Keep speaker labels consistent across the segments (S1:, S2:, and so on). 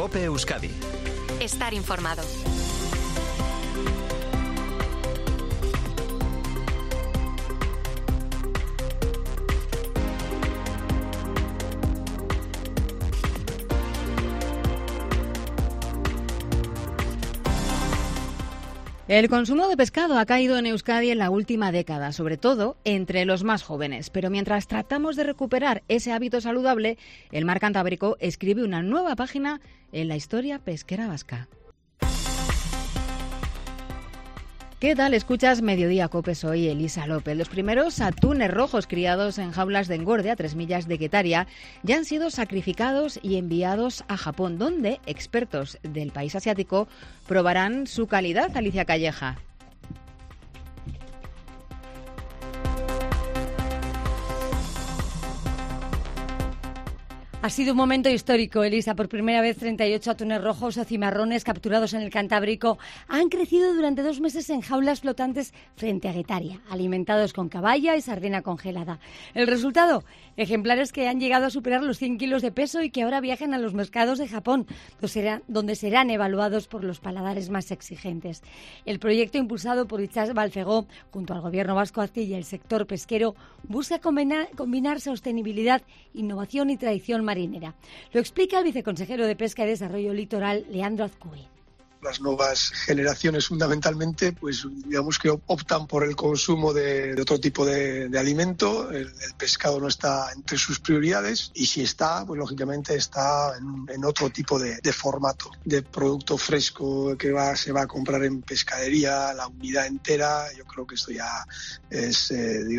S1: COPE Euskadi.
S2: Estar informado.
S3: El consumo de pescado ha caído en Euskadi en la última década, sobre todo entre los más jóvenes. Pero mientras tratamos de recuperar ese hábito saludable, el Mar Cantábrico escribe una nueva página en la historia pesquera vasca. ¿Qué tal? Escuchas Mediodía Cope, soy Elisa López. Los primeros atunes rojos criados en jaulas de engorde a 3 millas de Getaria ya han sido sacrificados y enviados a Japón, donde expertos del país asiático probarán su calidad. Alicia Calleja.
S4: Ha sido un momento histórico, Elisa. Por primera vez, 38 atunes rojos o cimarrones capturados en el Cantábrico han crecido durante 2 meses en jaulas flotantes frente a Getaria, alimentados con caballa y sardina congelada. El resultado, ejemplares que han llegado a superar los 100 kilos de peso y que ahora viajan a los mercados de Japón, donde serán evaluados por los paladares más exigentes. El proyecto, impulsado por Itxas Balfegó, junto al Gobierno vasco y el sector pesquero, busca combinar sostenibilidad, innovación y tradición marinera. Lo explica el viceconsejero de Pesca y Desarrollo Litoral, Leandro Azcue.
S5: Las nuevas generaciones fundamentalmente, pues digamos que optan por el consumo de otro tipo de alimento. El pescado no está entre sus prioridades y si está, pues lógicamente está en otro tipo de formato, de producto fresco que se va a comprar en pescadería, la unidad entera. Yo creo que esto ya es,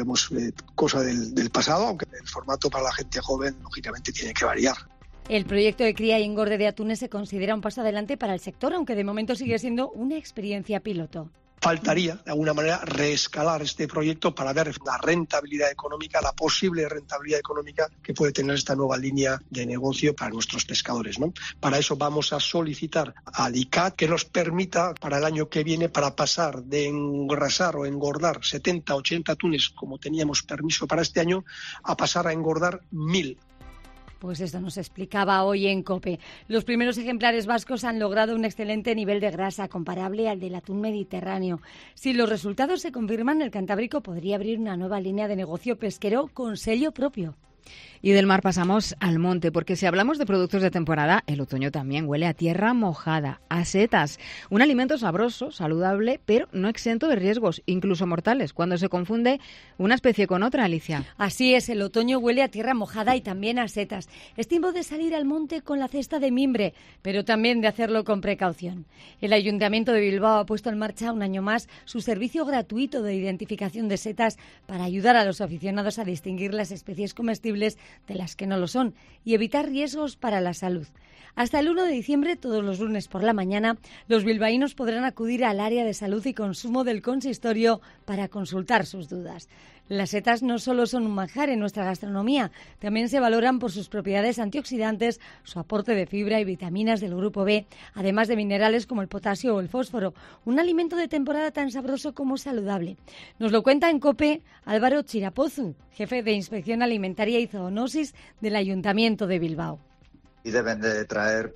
S5: cosa del pasado, aunque el formato para la gente joven lógicamente tiene que variar.
S4: El proyecto de cría y engorde de atunes se considera un paso adelante para el sector, aunque de momento sigue siendo una experiencia piloto.
S5: Faltaría, de alguna manera, reescalar este proyecto para ver la rentabilidad económica, la posible rentabilidad económica que puede tener esta nueva línea de negocio para nuestros pescadores, ¿no? Para eso vamos a solicitar al ICAT que nos permita para el año que viene, para pasar de engrasar o engordar 70, 80 atunes, como teníamos permiso para este año, a pasar a engordar 1.000.
S4: Pues esto nos explicaba hoy en COPE. Los primeros ejemplares vascos han logrado un excelente nivel de grasa comparable al del atún mediterráneo. Si los resultados se confirman, el Cantábrico podría abrir una nueva línea de negocio pesquero con sello propio.
S3: Y del mar pasamos al monte, porque si hablamos de productos de temporada, el otoño también huele a tierra mojada, a setas. Un alimento sabroso, saludable, pero no exento de riesgos, incluso mortales, cuando se confunde una especie con otra, Alicia.
S4: Así es, el otoño huele a tierra mojada y también a setas. Es tiempo de salir al monte con la cesta de mimbre, pero también de hacerlo con precaución. El Ayuntamiento de Bilbao ha puesto en marcha un año más su servicio gratuito de identificación de setas para ayudar a los aficionados a distinguir las especies comestibles de las que no lo son y evitar riesgos para la salud. Hasta el 1 de diciembre, todos los lunes por la mañana, los bilbaínos podrán acudir al área de salud y consumo del consistorio para consultar sus dudas. Las setas no solo son un manjar en nuestra gastronomía, también se valoran por sus propiedades antioxidantes, su aporte de fibra y vitaminas del grupo B, además de minerales como el potasio o el fósforo, un alimento de temporada tan sabroso como saludable. Nos lo cuenta en COPE Álvaro Chirapozu, jefe de Inspección Alimentaria y Zoonosis del Ayuntamiento de Bilbao.
S6: Y deben de traer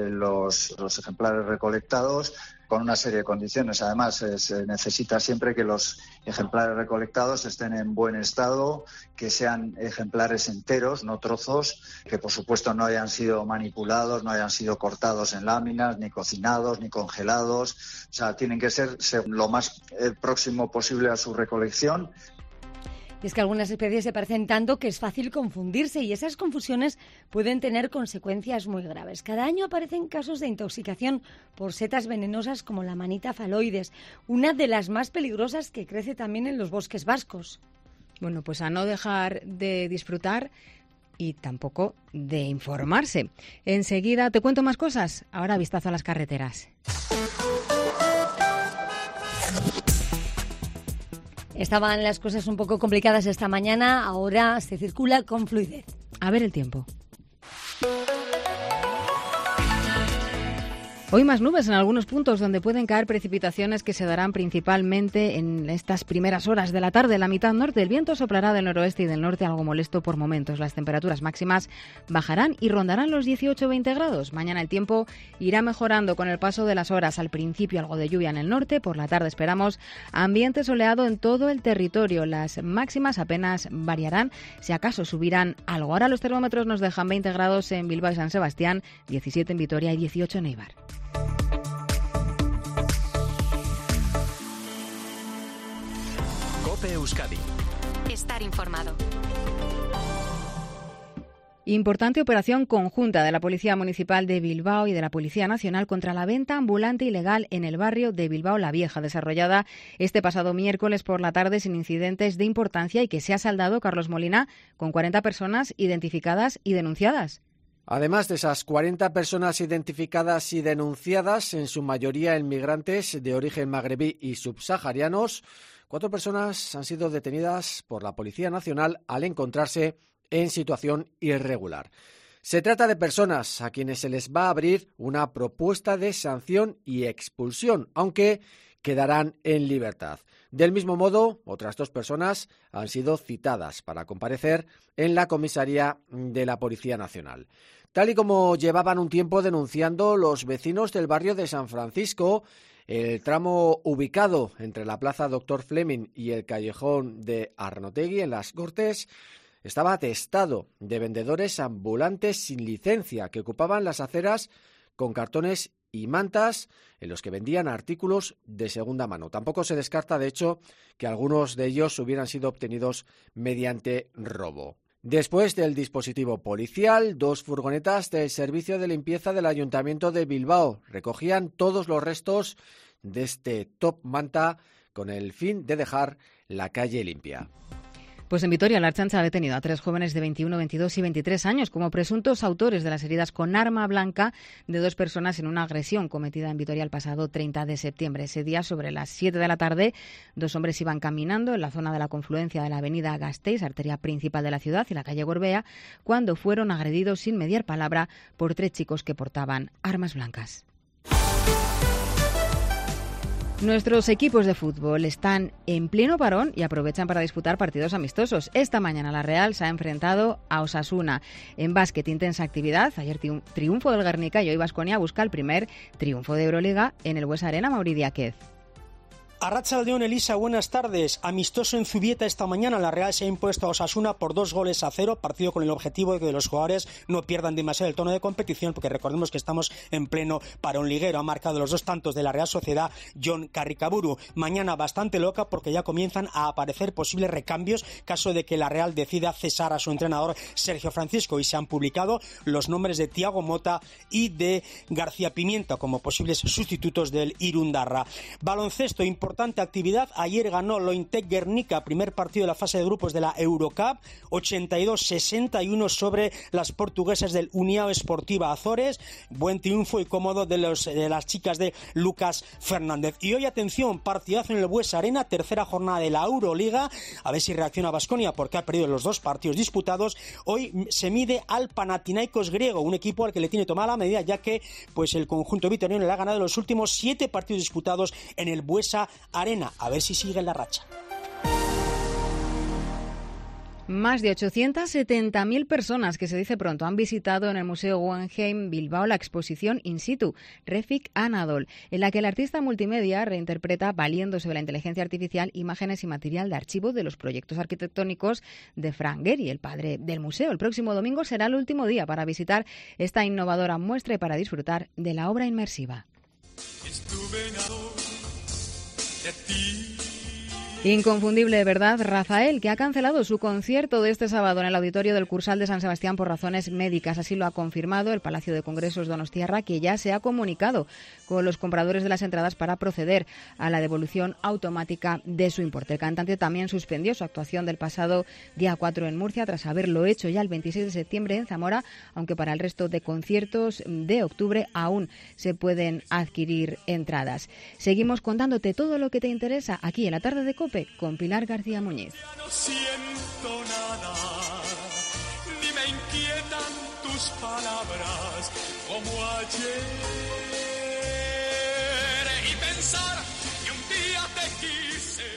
S6: los ejemplares recolectados con una serie de condiciones. Además, se necesita siempre que los ejemplares recolectados estén en buen estado, que sean ejemplares enteros, no trozos, que por supuesto no hayan sido manipulados, no hayan sido cortados en láminas, ni cocinados, ni congelados. O sea, tienen que ser lo más próximo posible a su recolección.
S4: Y es que algunas especies se parecen tanto que es fácil confundirse y esas confusiones pueden tener consecuencias muy graves. Cada año aparecen casos de intoxicación por setas venenosas como la manita faloides, una de las más peligrosas que crece también en los bosques vascos.
S3: Bueno, pues a no dejar de disfrutar y tampoco de informarse. Enseguida te cuento más cosas. Ahora vistazo a las carreteras.
S4: Estaban las cosas un poco complicadas esta mañana, ahora se circula con fluidez.
S3: A ver el tiempo. Hoy más nubes en algunos puntos donde pueden caer precipitaciones que se darán principalmente en estas primeras horas de la tarde. En la mitad norte el viento soplará del noroeste y del norte algo molesto por momentos. Las temperaturas máximas bajarán y rondarán los 18-20 grados. Mañana el tiempo irá mejorando con el paso de las horas. Al principio algo de lluvia en el norte, por la tarde esperamos ambiente soleado en todo el territorio. Las máximas apenas variarán, si acaso subirán algo. Ahora los termómetros nos dejan 20 grados en Bilbao y San Sebastián, 17 en Vitoria y 18 en Eibar.
S1: COPE Euskadi.
S2: Estar informado.
S3: Importante operación conjunta de la Policía Municipal de Bilbao y de la Policía Nacional contra la venta ambulante ilegal en el barrio de Bilbao la Vieja, desarrollada este pasado miércoles por la tarde sin incidentes de importancia y que se ha saldado, Carlos Molina, con 40 personas identificadas y denunciadas.
S7: Además de esas 40 personas identificadas y denunciadas, en su mayoría inmigrantes de origen magrebí y subsaharianos, 4 personas han sido detenidas por la Policía Nacional al encontrarse en situación irregular. Se trata de personas a quienes se les va a abrir una propuesta de sanción y expulsión, aunque quedarán en libertad. Del mismo modo, otras 2 personas han sido citadas para comparecer en la comisaría de la Policía Nacional. Tal y como llevaban un tiempo denunciando los vecinos del barrio de San Francisco, el tramo ubicado entre la Plaza Dr. Fleming y el callejón de Arnotegui en Las Cortes estaba atestado de vendedores ambulantes sin licencia que ocupaban las aceras con cartones y mantas en los que vendían artículos de segunda mano. Tampoco se descarta, de hecho, que algunos de ellos hubieran sido obtenidos mediante robo. Después del dispositivo policial, 2 furgonetas del servicio de limpieza del Ayuntamiento de Bilbao recogían todos los restos de este top manta con el fin de dejar la calle limpia.
S3: Pues en Vitoria, la Ertzaintza ha detenido a 3 jóvenes de 21, 22 y 23 años como presuntos autores de las heridas con arma blanca de 2 personas en una agresión cometida en Vitoria el pasado 30 de septiembre. Ese día, sobre las 7 de la tarde, 2 hombres iban caminando en la zona de la confluencia de la avenida Gasteiz, arteria principal de la ciudad, y la calle Gorbea, cuando fueron agredidos sin mediar palabra por 3 chicos que portaban armas blancas. Nuestros equipos de fútbol están en pleno parón y aprovechan para disputar partidos amistosos. Esta mañana la Real se ha enfrentado a Osasuna. En básquet, intensa actividad. Ayer triunfo del Guernica y hoy Baskonia busca el primer triunfo de Euroliga en el Buesa Arena. Mauri Díaz.
S8: Arratsaldeon, Elisa, buenas tardes. Amistoso en Zubieta esta mañana, la Real se ha impuesto a Osasuna por 2-0, partido con el objetivo de que los jugadores no pierdan demasiado el tono de competición, porque recordemos que estamos en pleno parón liguero. Ha marcado los 2 tantos de la Real Sociedad Jon Carricaburu. Mañana bastante loca porque ya comienzan a aparecer posibles recambios caso de que la Real decida cesar a su entrenador Sergio Francisco, y se han publicado los nombres de Thiago Mota y de García Pimienta como posibles sustitutos del Irundarra. Baloncesto, importante actividad. Ayer ganó Lointec Guernica, primer partido de la fase de grupos de la Eurocup, 82-61 sobre las portuguesas del União Esportiva Azores. Buen triunfo y cómodo de las chicas de Lucas Fernández. Y hoy, atención, partidazo en el Buesa Arena, tercera jornada de la Euroliga. A ver si reacciona Baskonia, porque ha perdido los 2 partidos disputados. Hoy se mide al Panathinaikos griego, un equipo al que le tiene tomada la medida, ya que pues el conjunto vitoriano le ha ganado los últimos 7 partidos disputados en el Buesa Arena. A ver si sigue la racha.
S3: Más de 870.000 personas, que se dice pronto, han visitado en el Museo Guggenheim Bilbao la exposición In Situ, Refik Anadol, en la que el artista multimedia reinterpreta, valiéndose de la inteligencia artificial, imágenes y material de archivo de los proyectos arquitectónicos de Frank Gehry, el padre del museo. El próximo domingo será el último día para visitar esta innovadora muestra y para disfrutar de la obra inmersiva. Inconfundible de verdad, Rafael, que ha cancelado su concierto de este sábado en el auditorio del Cursal de San Sebastián por razones médicas. Así lo ha confirmado el Palacio de Congresos Donostiarra, que ya se ha comunicado con los compradores de las entradas para proceder a la devolución automática de su importe. El cantante también suspendió su actuación del pasado día 4 en Murcia, tras haberlo hecho ya el 26 de septiembre en Zamora, aunque para el resto de conciertos de octubre aún se pueden adquirir entradas. Seguimos contándote todo lo que te interesa aquí en la tarde de COPE con Pilar García Muñiz.
S9: Ya no siento nada, ni me inquietan tus palabras como ayer. pensar que un día te quise.